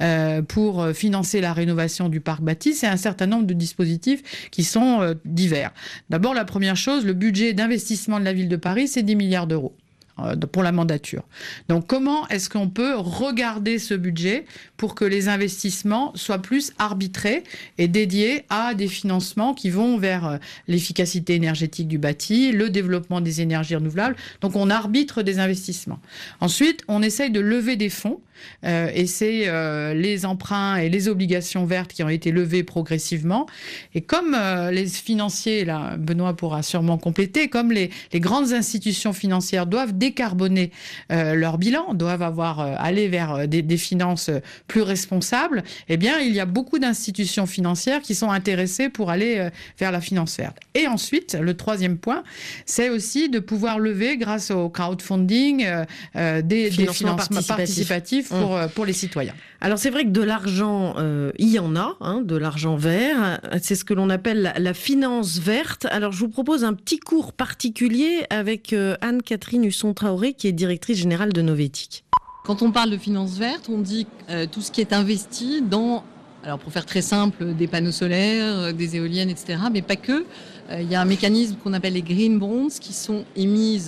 pour financer la rénovation du parc bâti, c'est un certain nombre de dispositifs qui sont divers. D'abord, la première chose, le budget d'investissement de la ville de Paris, c'est 10 milliards d'euros pour la mandature. Donc comment est-ce qu'on peut regarder ce budget pour que les investissements soient plus arbitrés et dédiés à des financements qui vont vers l'efficacité énergétique du bâti, le développement des énergies renouvelables. Donc on arbitre des investissements. Ensuite, on essaye de lever des fonds et c'est les emprunts et les obligations vertes qui ont été levés progressivement. Et comme les financiers, là, Benoît pourra sûrement compléter, comme les grandes institutions financières doivent décarboner leur bilan, doivent aller vers des finances plus responsables, eh bien, il y a beaucoup d'institutions financières qui sont intéressées pour aller vers la finance verte. Et ensuite, le troisième point, c'est aussi de pouvoir lever, grâce au crowdfunding, des financements participatifs pour les citoyens. Alors c'est vrai que de l'argent, il y en a, de l'argent vert. C'est ce que l'on appelle la finance verte. Alors je vous propose un petit cours particulier avec Anne-Catherine Husson-Traoré, qui est directrice générale de Novétique. Quand on parle de finance verte, on dit tout ce qui est investi dans, alors pour faire très simple, des panneaux solaires, des éoliennes, etc., mais pas que. Il y a un mécanisme qu'on appelle les green bonds qui sont émises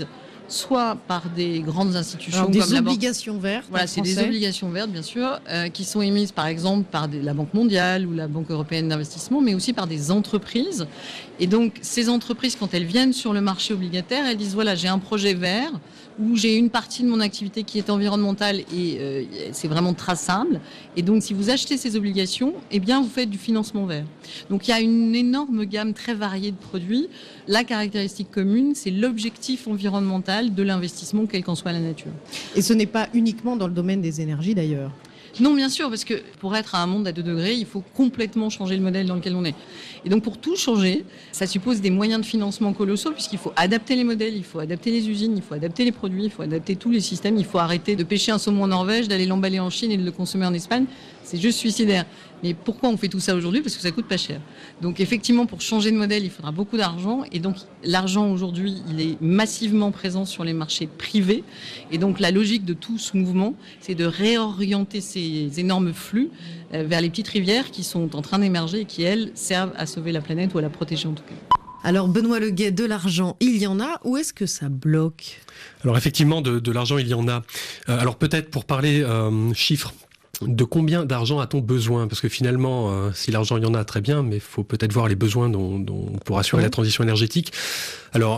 soit par des grandes institutions Alors, comme des la Banque. obligations vertes. Voilà, en c'est des français. obligations vertes, bien sûr, qui sont émises par exemple par la Banque mondiale ou la Banque européenne d'investissement, mais aussi par des entreprises. Et donc, ces entreprises, quand elles viennent sur le marché obligataire, elles disent voilà, j'ai un projet vert où j'ai une partie de mon activité qui est environnementale et c'est vraiment traçable. Et donc, si vous achetez ces obligations, eh bien, vous faites du financement vert. Donc, il y a une énorme gamme très variée de produits. La caractéristique commune, c'est l'objectif environnemental de l'investissement, quelle qu'en soit la nature. Et ce n'est pas uniquement dans le domaine des énergies d'ailleurs. Non, bien sûr, parce que pour être à un monde à 2 degrés, il faut complètement changer le modèle dans lequel on est. Et donc, pour tout changer, ça suppose des moyens de financement colossaux, puisqu'il faut adapter les modèles, il faut adapter les usines, il faut adapter les produits, il faut adapter tous les systèmes, il faut arrêter de pêcher un saumon en Norvège, d'aller l'emballer en Chine et de le consommer en Espagne. C'est juste suicidaire. Mais pourquoi on fait tout ça aujourd'hui ? Parce que ça coûte pas cher. Donc effectivement, pour changer de modèle, il faudra beaucoup d'argent. Et donc l'argent aujourd'hui, il est massivement présent sur les marchés privés. Et donc la logique de tout ce mouvement, c'est de réorienter ces énormes flux vers les petites rivières qui sont en train d'émerger et qui, elles, servent à sauver la planète ou à la protéger en tout cas. Alors Benoît Leguet, de l'argent, il y en a. Où est-ce que ça bloque ? Alors effectivement, de l'argent, il y en a. Alors peut-être pour parler chiffres. De combien d'argent a-t-on besoin ? Parce que finalement, si l'argent, il y en a, très bien, mais il faut peut-être voir les besoins pour assurer la transition énergétique. Alors,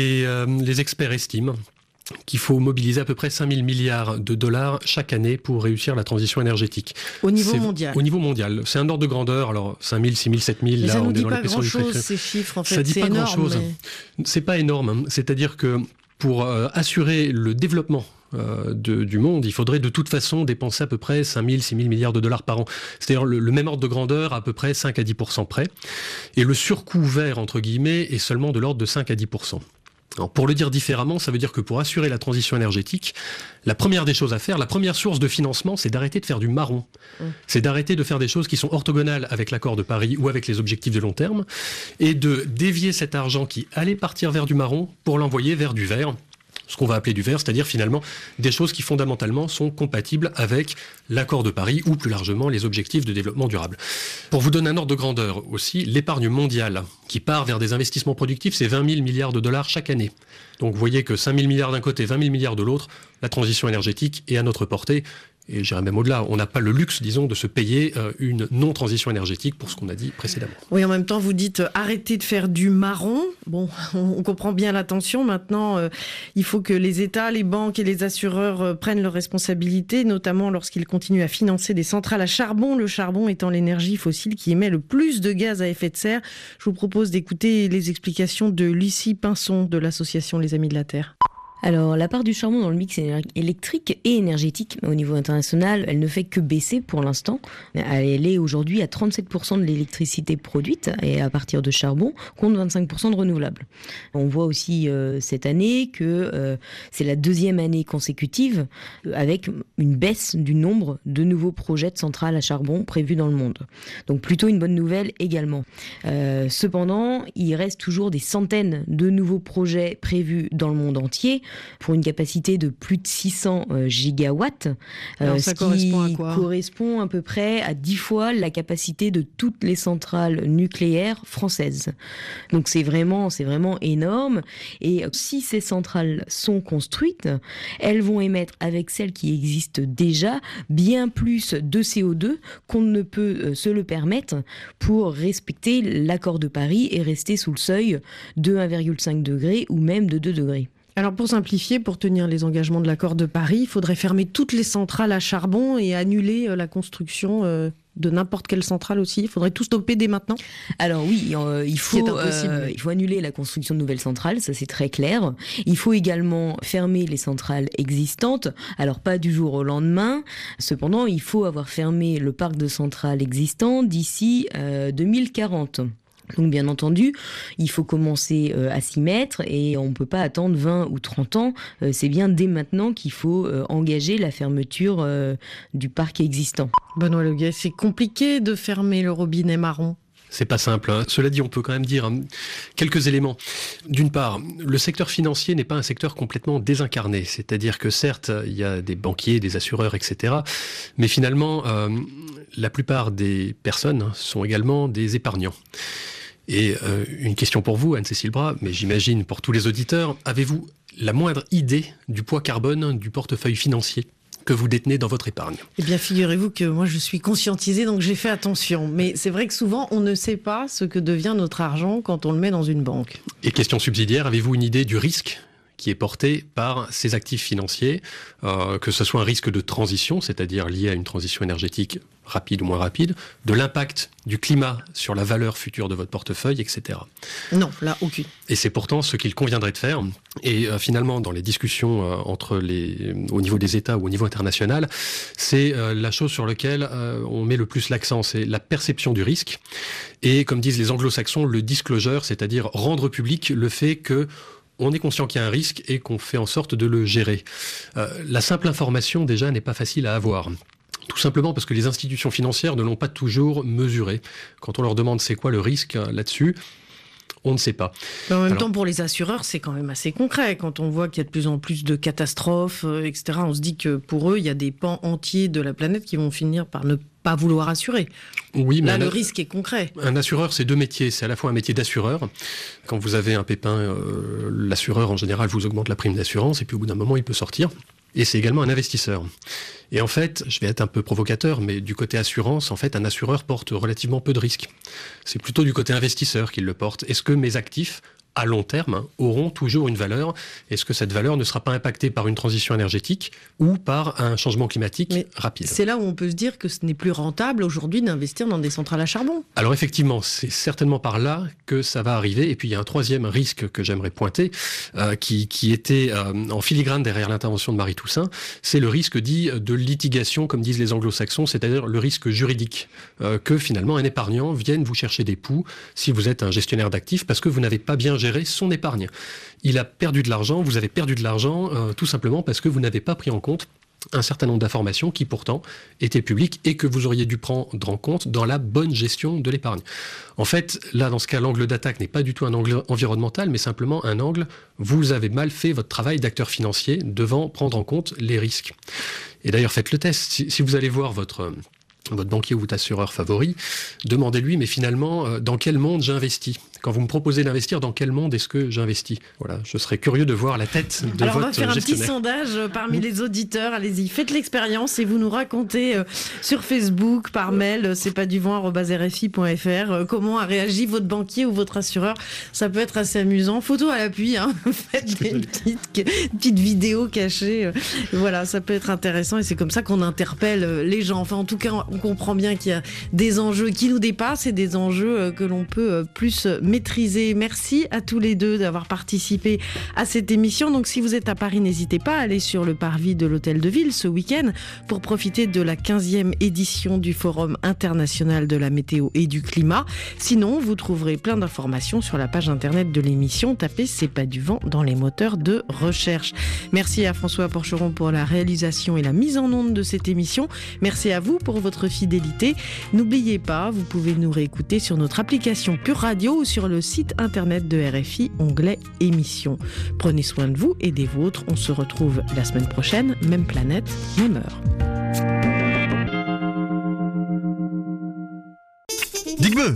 les experts estiment qu'il faut mobiliser à peu près 5 000 milliards de dollars chaque année pour réussir la transition énergétique. Au niveau mondial. Au niveau mondial. C'est un ordre de grandeur. Alors, 5 000, 6 000, 7 000, là, on est dans l'épaisseur du trait. Ça ne dit pas grand-chose, ces chiffres, en fait. Ça dit pas énorme, grand-chose. mais... C'est pas énorme. Hein. C'est-à-dire que pour assurer le développement du monde, il faudrait de toute façon dépenser à peu près 5 000, 6 000 milliards de dollars par an. C'est-à-dire le même ordre de grandeur, à peu près 5 à 10% près. Et le surcoût vert, entre guillemets, est seulement de l'ordre de 5 à 10%. Alors, pour le dire différemment, ça veut dire que pour assurer la transition énergétique, la première des choses à faire, la première source de financement, c'est d'arrêter de faire du marron. C'est d'arrêter de faire des choses qui sont orthogonales avec l'accord de Paris ou avec les objectifs de long terme, et de dévier cet argent qui allait partir vers du marron pour l'envoyer vers du vert. Ce qu'on va appeler du vert, c'est-à-dire finalement des choses qui fondamentalement sont compatibles avec l'accord de Paris ou plus largement les objectifs de développement durable. Pour vous donner un ordre de grandeur aussi, l'épargne mondiale qui part vers des investissements productifs, c'est 20 000 milliards de dollars chaque année. Donc vous voyez que 5 000 milliards d'un côté, 20 000 milliards de l'autre, la transition énergétique est à notre portée. Et j'irais même au-delà, on n'a pas le luxe, disons, de se payer une non-transition énergétique pour ce qu'on a dit précédemment. Oui, en même temps, vous dites arrêtez de faire du marron. Bon, on comprend bien l'intention. Maintenant, il faut que les États, les banques et les assureurs prennent leurs responsabilités, notamment lorsqu'ils continuent à financer des centrales à charbon, le charbon étant l'énergie fossile qui émet le plus de gaz à effet de serre. Je vous propose d'écouter les explications de Lucie Pinson de l'association Les Amis de la Terre. Alors, la part du charbon dans le mix électrique et énergétique au niveau international, elle ne fait que baisser pour l'instant. Elle est aujourd'hui à 37% de l'électricité produite et à partir de charbon, contre 25% de renouvelables. On voit aussi cette année que c'est la deuxième année consécutive avec une baisse du nombre de nouveaux projets de centrales à charbon prévus dans le monde. Donc plutôt une bonne nouvelle également. Cependant, il reste toujours des centaines de nouveaux projets prévus dans le monde entier, pour une capacité de plus de 600 gigawatts, ça correspond à quoi ? Correspond à peu près à 10 fois la capacité de toutes les centrales nucléaires françaises. Donc c'est vraiment énorme. Et si ces centrales sont construites, elles vont émettre avec celles qui existent déjà bien plus de CO2 qu'on ne peut se le permettre pour respecter l'accord de Paris et rester sous le seuil de 1,5 degré ou même de 2 degrés. Alors pour simplifier, pour tenir les engagements de l'accord de Paris, il faudrait fermer toutes les centrales à charbon et annuler la construction de n'importe quelle centrale aussi. Il faudrait tout stopper dès maintenant. Alors oui, il faut annuler la construction de nouvelles centrales, ça c'est très clair. Il faut également fermer les centrales existantes. Alors pas du jour au lendemain. Cependant, il faut avoir fermé le parc de centrales existant d'ici 2040. Donc bien entendu, il faut commencer à s'y mettre et on ne peut pas attendre 20 ou 30 ans. C'est bien dès maintenant qu'il faut engager la fermeture du parc existant. Benoît Leguet, c'est compliqué de fermer le robinet marron. C'est pas simple. Hein. Cela dit, on peut quand même dire quelques éléments. D'une part, le secteur financier n'est pas un secteur complètement désincarné. C'est-à-dire que certes, il y a des banquiers, des assureurs, etc. Mais finalement, la plupart des personnes sont également des épargnants. Et une question pour vous, Anne-Cécile Bras, mais j'imagine pour tous les auditeurs, avez-vous la moindre idée du poids carbone du portefeuille financier que vous détenez dans votre épargne. Eh bien, figurez-vous que moi, je suis conscientisée, donc j'ai fait attention. Mais c'est vrai que souvent, on ne sait pas ce que devient notre argent quand on le met dans une banque. Et question subsidiaire, avez-vous une idée du risque qui est porté par ces actifs financiers, que ce soit un risque de transition, c'est-à-dire lié à une transition énergétique rapide ou moins rapide, de l'impact du climat sur la valeur future de votre portefeuille, etc. Non, là, aucune. Et c'est pourtant ce qu'il conviendrait de faire. Et finalement, dans les discussions au niveau des États ou au niveau international, c'est la chose sur laquelle on met le plus l'accent, c'est la perception du risque. Et comme disent les anglo-saxons, le disclosure, c'est-à-dire rendre public le fait que on est conscient qu'il y a un risque et qu'on fait en sorte de le gérer. La simple information, déjà, n'est pas facile à avoir. Tout simplement parce que les institutions financières ne l'ont pas toujours mesuré. Quand on leur demande c'est quoi le risque là-dessus, on ne sait pas. Mais en même temps, pour les assureurs, c'est quand même assez concret. Quand on voit qu'il y a de plus en plus de catastrophes, etc., on se dit que pour eux, il y a des pans entiers de la planète qui vont finir par ne pas vouloir assurer. Oui, mais là, le risque est concret. Un assureur, c'est deux métiers. C'est à la fois un métier d'assureur. Quand vous avez un pépin, l'assureur, en général, vous augmente la prime d'assurance et puis au bout d'un moment, il peut sortir. Et c'est également un investisseur. Et en fait, je vais être un peu provocateur, mais du côté assurance, en fait, un assureur porte relativement peu de risques. C'est plutôt du côté investisseur qu'il le porte. Est-ce que mes actifs, à long terme, auront toujours une valeur? Est-ce que cette valeur ne sera pas impactée par une transition énergétique ou par un changement climatique rapide? C'est là où on peut se dire que ce n'est plus rentable aujourd'hui d'investir dans des centrales à charbon. Alors effectivement, c'est certainement par là que ça va arriver. Et puis il y a un troisième risque que j'aimerais pointer, qui était en filigrane derrière l'intervention de Marie Toussaint, c'est le risque dit de litigation, comme disent les anglo-saxons, c'est-à-dire le risque juridique, que finalement un épargnant vienne vous chercher des poux si vous êtes un gestionnaire d'actifs parce que vous n'avez pas bien gérer son épargne. Il a perdu de l'argent, vous avez perdu de l'argent tout simplement parce que vous n'avez pas pris en compte un certain nombre d'informations qui pourtant étaient publiques et que vous auriez dû prendre en compte dans la bonne gestion de l'épargne. En fait, là, dans ce cas, l'angle d'attaque n'est pas du tout un angle environnemental, mais simplement un angle, vous avez mal fait votre travail d'acteur financier devant prendre en compte les risques. Et d'ailleurs, faites le test. Si vous allez voir votre banquier ou votre assureur favori, demandez-lui, mais finalement, dans quel monde j'investis? Quand vous me proposez d'investir, dans quel monde est-ce que j'investis? Voilà, je serais curieux de voir la tête de Alors votre on va faire un gestionnaire. petit sondage parmi les auditeurs. Allez-y, faites l'expérience et vous nous racontez sur Facebook, par mail, c'est pas du vent@rfi.fr, comment a réagi votre banquier ou votre assureur. Ça peut être assez amusant. Photo à l'appui, hein. Faites une petite vidéo cachée. Voilà, ça peut être intéressant et c'est comme ça qu'on interpelle les gens. Enfin, en tout cas, on comprend bien qu'il y a des enjeux qui nous dépassent et des enjeux que l'on peut plus maîtriser. Merci à tous les deux d'avoir participé à cette émission. Donc si vous êtes à Paris, n'hésitez pas à aller sur le parvis de l'Hôtel de Ville ce week-end pour profiter de la 15e édition du Forum international de la météo et du climat. Sinon, vous trouverez plein d'informations sur la page internet de l'émission. Tapez C'est pas du vent dans les moteurs de recherche. Merci à François Porcheron pour la réalisation et la mise en onde de cette émission. Merci à vous pour votre fidélité. N'oubliez pas, vous pouvez nous réécouter sur notre application Pure Radio ou sur le site internet de RFI, onglet émissions. Prenez soin de vous et des vôtres. On se retrouve la semaine prochaine, même planète, même heure.